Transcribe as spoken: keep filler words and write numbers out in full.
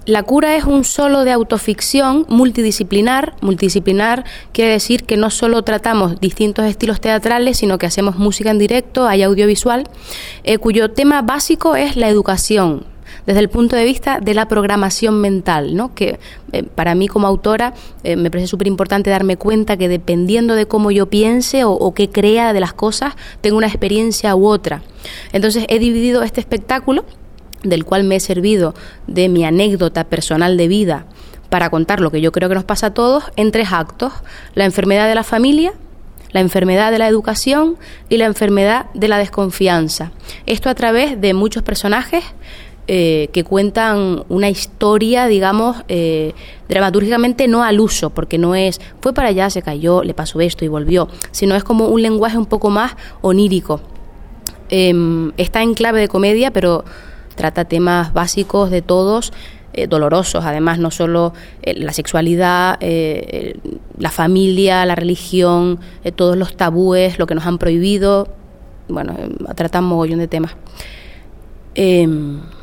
La cura es un solo de autoficción multidisciplinar. Multidisciplinar quiere decir que no solo tratamos distintos estilos teatrales, sino que hacemos música en directo, hay audiovisual, eh, cuyo tema básico es la educación, desde el punto de vista de la programación mental, ¿no? Que eh, para mí como autora eh, me parece súper importante darme cuenta que dependiendo de cómo yo piense o, o qué crea de las cosas, tengo una experiencia u otra. Entonces he dividido este espectáculo, del cual me he servido de mi anécdota personal de vida para contar lo que yo creo que nos pasa a todos, en tres actos: la enfermedad de la familia, la enfermedad de la educación y la enfermedad de la desconfianza. Esto a través de muchos personajes eh, que cuentan una historia, digamos, eh, dramatúrgicamente no al uso, porque no es fue para allá, se cayó, le pasó esto y volvió, sino es como un lenguaje un poco más onírico. Eh, está en clave de comedia, pero trata temas básicos de todos, eh, dolorosos, además, no solo eh, la sexualidad, eh, la familia, la religión, eh, todos los tabúes, lo que nos han prohibido. Bueno, eh, trata un mogollón de temas. Eh,